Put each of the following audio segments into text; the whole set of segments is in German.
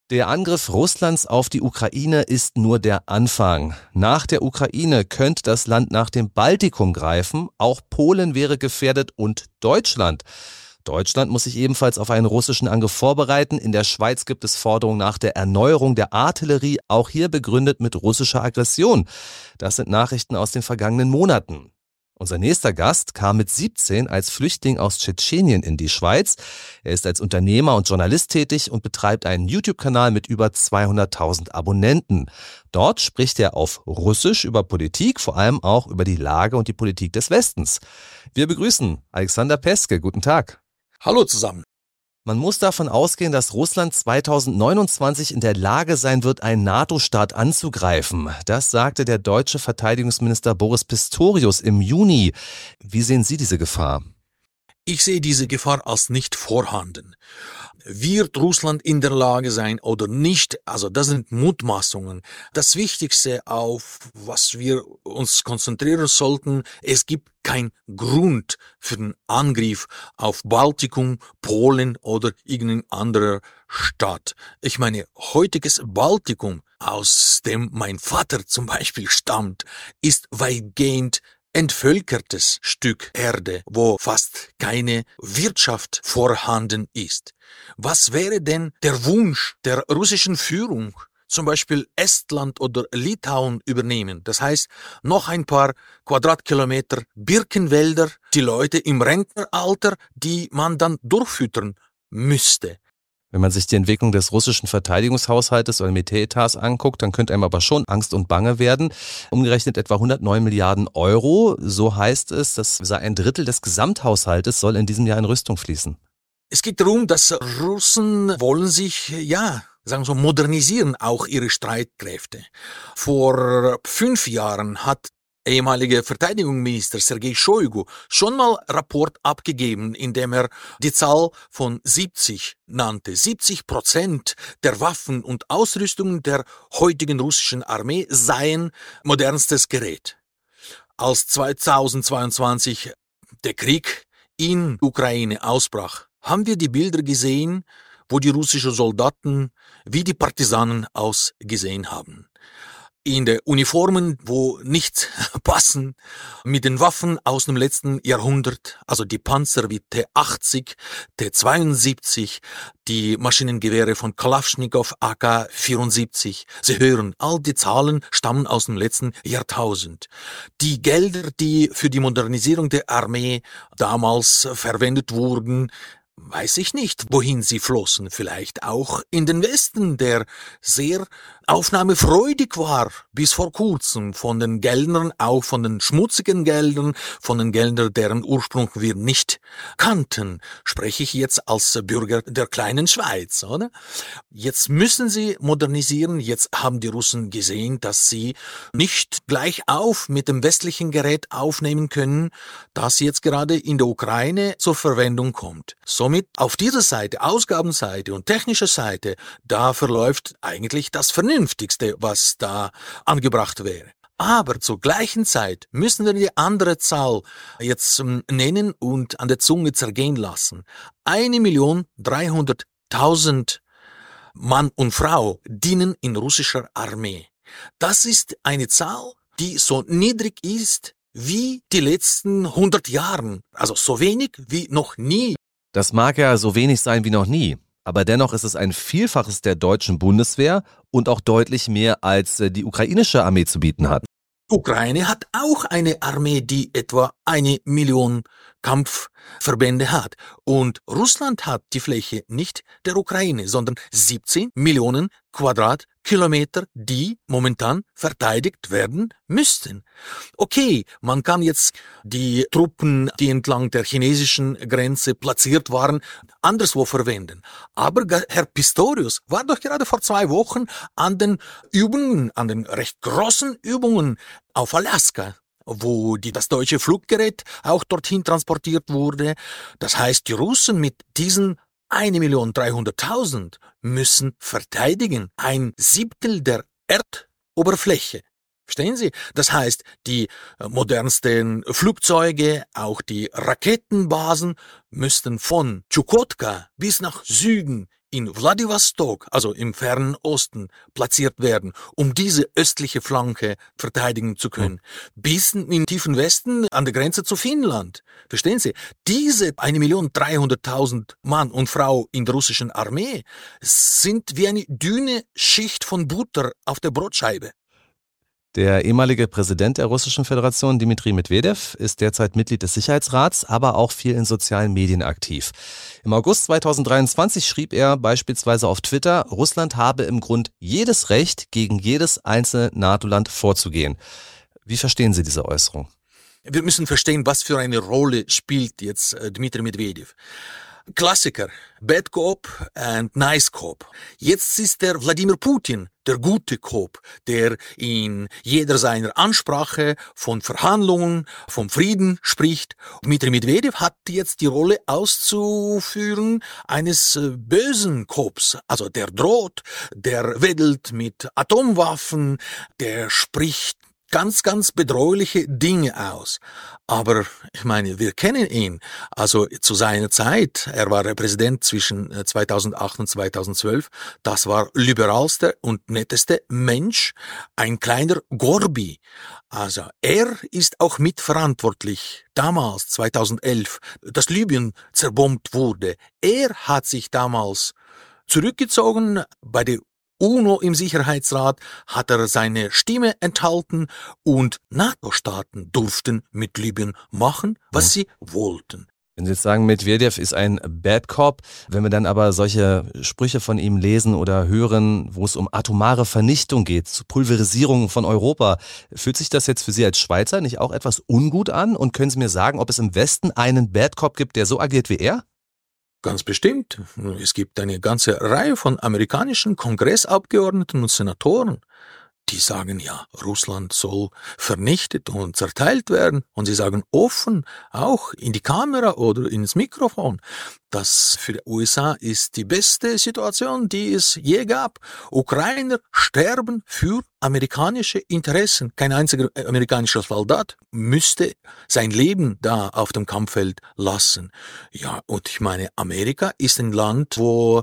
Der Angriff Russlands auf die Ukraine ist nur der Anfang. Nach der Ukraine könnte das Land nach dem Baltikum greifen. Auch Polen wäre gefährdet und Deutschland. Deutschland muss sich ebenfalls auf einen russischen Angriff vorbereiten. In der Schweiz gibt es Forderungen nach der Erneuerung der Artillerie, auch hier begründet mit russischer Aggression. Das sind Nachrichten aus den vergangenen Monaten. Unser nächster Gast kam mit 17 als Flüchtling aus Tschetschenien in die Schweiz. Er ist als Unternehmer und Journalist tätig und betreibt einen YouTube-Kanal mit über 200.000 Abonnenten. Dort spricht er auf Russisch über Politik, vor allem auch über die Lage und die Politik des Westens. Wir begrüßen Alexander Peske. Guten Tag. Hallo zusammen. Man muss davon ausgehen, dass Russland 2029 in der Lage sein wird, einen NATO-Staat anzugreifen. Das sagte der deutsche Verteidigungsminister Boris Pistorius im Juni. Wie sehen Sie diese Gefahr? Ich sehe diese Gefahr als nicht vorhanden. Wird Russland in der Lage sein oder nicht? Also das sind Mutmaßungen. Das Wichtigste, auf was wir uns konzentrieren sollten, es gibt keinen Grund für den Angriff auf Baltikum, Polen oder irgendein anderer Staat. Ich meine, heutiges Baltikum, aus dem mein Vater zum Beispiel stammt, ist weitgehend entvölkertes Stück Erde, wo fast keine Wirtschaft vorhanden ist. Was wäre denn der Wunsch der russischen Führung, zum Beispiel Estland oder Litauen übernehmen? Das heißt, noch ein paar Quadratkilometer Birkenwälder, die Leute im Rentneralter, die man dann durchfüttern müsste. Wenn man sich die Entwicklung des russischen Verteidigungshaushaltes oder Militäretats anguckt, dann könnte einem aber schon Angst und Bange werden. Umgerechnet etwa 109 Milliarden Euro, so heißt es, das sei ein Drittel des Gesamthaushaltes, soll in diesem Jahr in Rüstung fließen. Es geht darum, dass Russen wollen sich, sagen wir so, modernisieren, auch ihre Streitkräfte. Vor 5 Jahren hat ehemaliger Verteidigungsminister Sergei Shoigu schon mal Rapport abgegeben, in dem er die Zahl von 70 nannte. 70% der Waffen und Ausrüstungen der heutigen russischen Armee seien modernstes Gerät. Als 2022 der Krieg in Ukraine ausbrach, haben wir die Bilder gesehen, wo die russischen Soldaten wie die Partisanen ausgesehen haben. In der Uniformen, wo nichts passen, mit den Waffen aus dem letzten Jahrhundert, also die Panzer wie T-80, T-72, die Maschinengewehre von Kalaschnikow AK-74. Sie hören, all die Zahlen stammen aus dem letzten Jahrtausend. Die Gelder, die für die Modernisierung der Armee damals verwendet wurden, weiß ich nicht, wohin sie flossen. Vielleicht auch in den Westen, der sehr aufnahmefreudig war bis vor kurzem, von den Geldern, auch von den schmutzigen Geldern, von den Geldern, deren Ursprung wir nicht kannten. Spreche ich jetzt als Bürger der kleinen Schweiz, oder? Jetzt müssen sie modernisieren. Jetzt haben die Russen gesehen, dass sie nicht gleich auf mit dem westlichen Gerät aufnehmen können, das jetzt gerade in der Ukraine zur Verwendung kommt. Somit auf dieser Seite, Ausgabenseite und technischer Seite, da verläuft eigentlich das Vernünftigste, was da angebracht wäre. Aber zur gleichen Zeit müssen wir die andere Zahl jetzt nennen und an der Zunge zergehen lassen. 1.300.000 Mann und Frau dienen in russischer Armee. Das ist eine Zahl, die so niedrig ist wie die letzten 100 Jahre. Also so wenig wie noch nie. Das mag ja so wenig sein wie noch nie, aber dennoch ist es ein Vielfaches der deutschen Bundeswehr und auch deutlich mehr, als die ukrainische Armee zu bieten hat. Ukraine hat auch eine Armee, die etwa 1 Million Kampfverbände hat. Und Russland hat die Fläche nicht der Ukraine, sondern 17 Millionen Quadratkilometer, die momentan verteidigt werden müssten. Okay, man kann jetzt die Truppen, die entlang der chinesischen Grenze platziert waren, anderswo verwenden. Aber Herr Pistorius war doch gerade vor 2 Wochen an den Übungen, an den recht großen Übungen auf Alaska, wo das deutsche Fluggerät auch dorthin transportiert wurde. Das heißt, die Russen mit diesen 1.300.000 müssen verteidigen. 1/7 der Erdoberfläche. Verstehen Sie? Das heißt, die modernsten Flugzeuge, auch die Raketenbasen, müssten von Tschukotka bis nach Süden in Wladiwostok, also im fernen Osten, platziert werden, um diese östliche Flanke verteidigen zu können, bis in den tiefen Westen an der Grenze zu Finnland. Verstehen Sie? Diese 1.300.000 Mann und Frau in der russischen Armee sind wie eine dünne Schicht von Butter auf der Brotscheibe. Der ehemalige Präsident der Russischen Föderation, Dmitri Medwedew, ist derzeit Mitglied des Sicherheitsrats, aber auch viel in sozialen Medien aktiv. Im August 2023 schrieb er beispielsweise auf Twitter, Russland habe im Grund jedes Recht, gegen jedes einzelne NATO-Land vorzugehen. Wie verstehen Sie diese Äußerung? Wir müssen verstehen, was für eine Rolle spielt jetzt Dmitri Medwedew. Klassiker, Bad Cop and Nice Cop. Jetzt ist der Wladimir Putin der gute Cop, der in jeder seiner Ansprache von Verhandlungen, vom Frieden spricht. Dmitri Medwedew hat jetzt die Rolle auszuführen eines bösen Cops. Also der droht, der wedelt mit Atomwaffen, der spricht ganz, ganz bedrohliche Dinge aus. Aber ich meine, wir kennen ihn. Also zu seiner Zeit, er war Präsident zwischen 2008 und 2012, das war liberalster und netteste Mensch, ein kleiner Gorbi. Also er ist auch mitverantwortlich, damals 2011, dass Libyen zerbombt wurde. Er hat sich damals zurückgezogen bei der UNO im Sicherheitsrat, hat er seine Stimme enthalten und NATO-Staaten durften mit Libyen machen, was sie wollten. Wenn Sie jetzt sagen, Medwedew ist ein Bad Cop, wenn wir dann aber solche Sprüche von ihm lesen oder hören, wo es um atomare Vernichtung geht, zur Pulverisierung von Europa, fühlt sich das jetzt für Sie als Schweizer nicht auch etwas ungut an? Und können Sie mir sagen, ob es im Westen einen Bad Cop gibt, der so agiert wie er? Ganz bestimmt. Es gibt eine ganze Reihe von amerikanischen Kongressabgeordneten und Senatoren, die sagen, ja, Russland soll vernichtet und zerteilt werden. Und sie sagen offen, auch in die Kamera oder ins Mikrofon, das für die USA ist die beste Situation, die es je gab. Ukrainer sterben für amerikanische Interessen. Kein einziger amerikanischer Soldat müsste sein Leben da auf dem Kampffeld lassen. Ja, und ich meine, Amerika ist ein Land, wo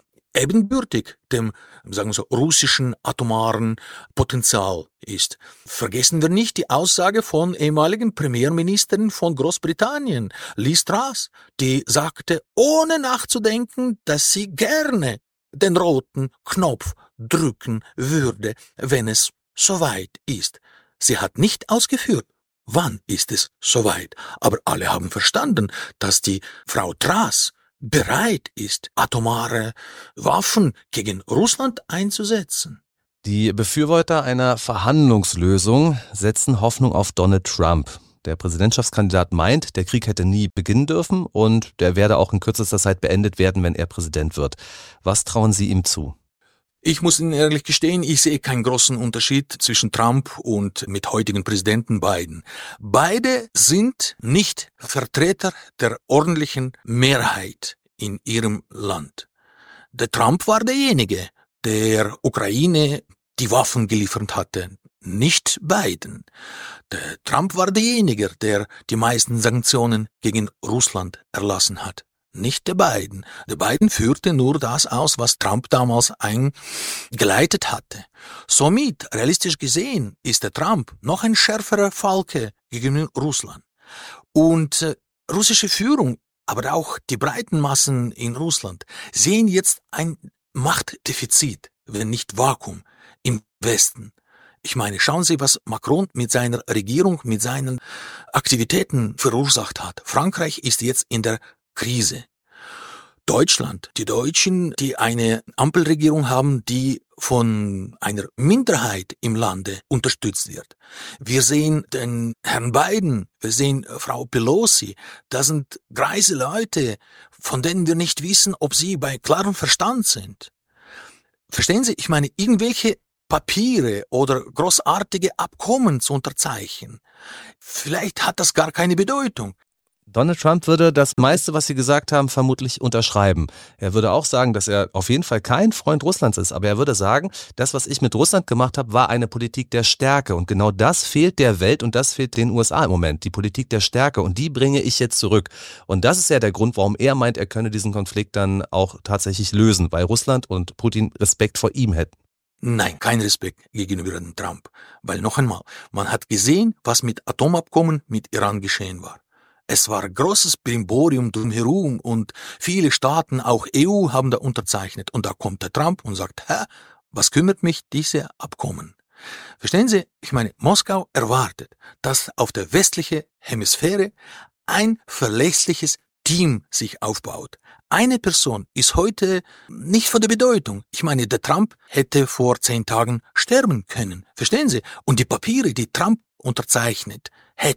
ebenbürtig dem, sagen wir so, russischen atomaren Potenzial ist. Vergessen wir nicht die Aussage von ehemaligen Premierministerin von Großbritannien, Liz Truss, die sagte, ohne nachzudenken, dass sie gerne den roten Knopf drücken würde, wenn es soweit ist. Sie hat nicht ausgeführt, wann ist es soweit. Aber alle haben verstanden, dass die Frau Truss bereit ist, atomare Waffen gegen Russland einzusetzen. Die Befürworter einer Verhandlungslösung setzen Hoffnung auf Donald Trump. Der Präsidentschaftskandidat meint, der Krieg hätte nie beginnen dürfen und der werde auch in kürzester Zeit beendet werden, wenn er Präsident wird. Was trauen Sie ihm zu? Ich muss Ihnen ehrlich gestehen, ich sehe keinen großen Unterschied zwischen Trump und mit heutigen Präsidenten Biden. Beide sind nicht Vertreter der ordentlichen Mehrheit in ihrem Land. Der Trump war derjenige, der Ukraine die Waffen geliefert hatte, nicht Biden. Der Trump war derjenige, der die meisten Sanktionen gegen Russland erlassen hat. Nicht der Biden. Der Biden führte nur das aus, was Trump damals eingeleitet hatte. Somit, realistisch gesehen, ist der Trump noch ein schärferer Falke gegenüber Russland. Und russische Führung, aber auch die breiten Massen in Russland sehen jetzt ein Machtdefizit, wenn nicht Vakuum, im Westen. Ich meine, schauen Sie, was Macron mit seiner Regierung, mit seinen Aktivitäten verursacht hat. Frankreich ist jetzt in der Krise. Deutschland, die Deutschen, die eine Ampelregierung haben, die von einer Minderheit im Lande unterstützt wird. Wir sehen den Herrn Biden, wir sehen Frau Pelosi. Das sind greise Leute, von denen wir nicht wissen, ob sie bei klarem Verstand sind. Verstehen Sie, ich meine, irgendwelche Papiere oder großartige Abkommen zu unterzeichnen, vielleicht hat das gar keine Bedeutung. Donald Trump würde das meiste, was Sie gesagt haben, vermutlich unterschreiben. Er würde auch sagen, dass er auf jeden Fall kein Freund Russlands ist, aber er würde sagen, das, was ich mit Russland gemacht habe, war eine Politik der Stärke und genau das fehlt der Welt und das fehlt den USA im Moment, die Politik der Stärke und die bringe ich jetzt zurück. Und das ist ja der Grund, warum er meint, er könne diesen Konflikt dann auch tatsächlich lösen, weil Russland und Putin Respekt vor ihm hätten. Nein, kein Respekt gegenüber dem Trump, weil noch einmal, man hat gesehen, was mit Atomabkommen mit Iran geschehen war. Es war großes Brimborium drumherum und viele Staaten, auch EU, haben da unterzeichnet. Und da kommt der Trump und sagt, was kümmert mich diese Abkommen? Verstehen Sie, ich meine, Moskau erwartet, dass auf der westlichen Hemisphäre ein verlässliches Team sich aufbaut. Eine Person ist heute nicht von der Bedeutung. Ich meine, der Trump hätte vor 10 Tagen sterben können. Verstehen Sie? Und die Papiere, die Trump unterzeichnet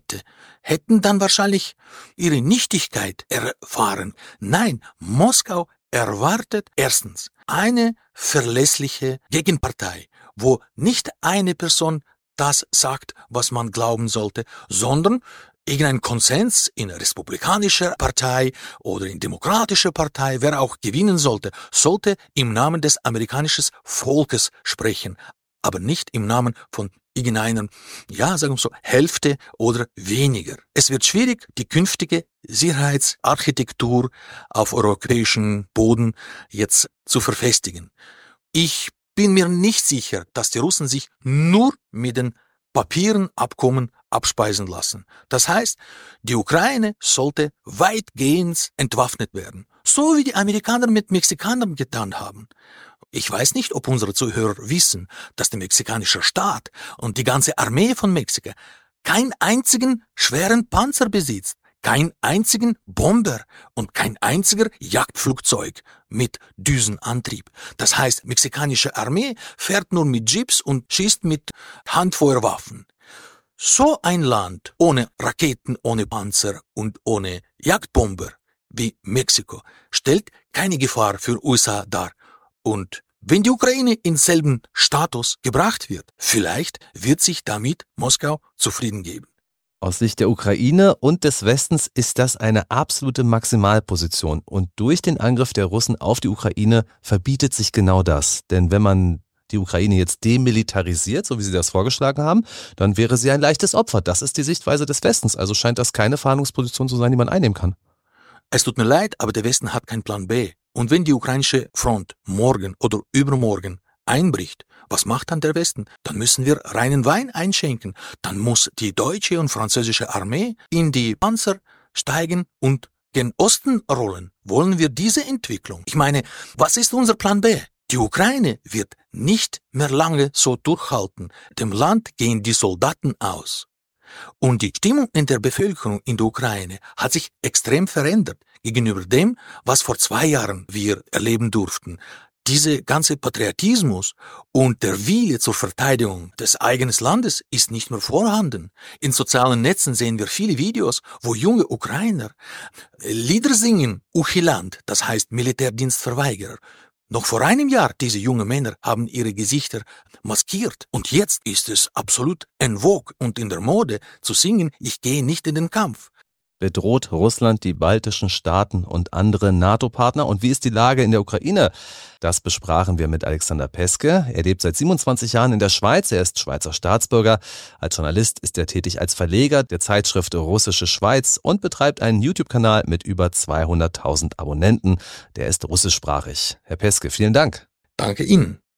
hätten dann wahrscheinlich ihre Nichtigkeit erfahren. Nein, Moskau erwartet erstens eine verlässliche Gegenpartei, wo nicht eine Person das sagt, was man glauben sollte, sondern irgendein Konsens in einer republikanischen Partei oder in demokratischer Partei, wer auch gewinnen sollte im Namen des amerikanischen Volkes sprechen, aber nicht im Namen von irgendeiner, sagen wir so, Hälfte oder weniger. Es wird schwierig, die künftige Sicherheitsarchitektur auf europäischem Boden jetzt zu verfestigen. Ich bin mir nicht sicher, dass die Russen sich nur mit den Papieren, Abkommen abspeisen lassen. Das heißt, die Ukraine sollte weitgehend entwaffnet werden, so wie die Amerikaner mit Mexikanern getan haben. Ich weiß nicht, ob unsere Zuhörer wissen, dass der mexikanische Staat und die ganze Armee von Mexiko keinen einzigen schweren Panzer besitzt, keinen einzigen Bomber und kein einziger Jagdflugzeug mit Düsenantrieb. Das heißt, mexikanische Armee fährt nur mit Jeeps und schießt mit Handfeuerwaffen. So ein Land ohne Raketen, ohne Panzer und ohne Jagdbomber wie Mexiko stellt keine Gefahr für USA dar. Und wenn die Ukraine in selben Status gebracht wird, vielleicht wird sich damit Moskau zufrieden geben. Aus Sicht der Ukraine und des Westens ist das eine absolute Maximalposition. Und durch den Angriff der Russen auf die Ukraine verbietet sich genau das. Denn wenn man die Ukraine jetzt demilitarisiert, so wie Sie das vorgeschlagen haben, dann wäre sie ein leichtes Opfer. Das ist die Sichtweise des Westens. Also scheint das keine Verhandlungsposition zu sein, die man einnehmen kann. Es tut mir leid, aber der Westen hat keinen Plan B. Und wenn die ukrainische Front morgen oder übermorgen einbricht, was macht dann der Westen? Dann müssen wir reinen Wein einschenken. Dann muss die deutsche und französische Armee in die Panzer steigen und gen Osten rollen. Wollen wir diese Entwicklung? Ich meine, was ist unser Plan B? Die Ukraine wird nicht mehr lange so durchhalten. Dem Land gehen die Soldaten aus. Und die Stimmung in der Bevölkerung in der Ukraine hat sich extrem verändert gegenüber dem, was vor 2 Jahren wir erleben durften. Dieser ganze Patriotismus und der Wille zur Verteidigung des eigenen Landes ist nicht mehr vorhanden. In sozialen Netzen sehen wir viele Videos, wo junge Ukrainer Lieder singen, Uchiland, das heißt Militärdienstverweigerer. Noch vor einem Jahr, diese jungen Männer haben ihre Gesichter maskiert. Und jetzt ist es absolut en vogue und in der Mode zu singen, ich gehe nicht in den Kampf. Bedroht Russland die baltischen Staaten und andere NATO-Partner? Und wie ist die Lage in der Ukraine? Das besprachen wir mit Alexander Peske. Er lebt seit 27 Jahren in der Schweiz. Er ist Schweizer Staatsbürger. Als Journalist ist er tätig als Verleger der Zeitschrift Russische Schweiz und betreibt einen YouTube-Kanal mit über 200.000 Abonnenten. Der ist russischsprachig. Herr Peske, vielen Dank. Danke Ihnen.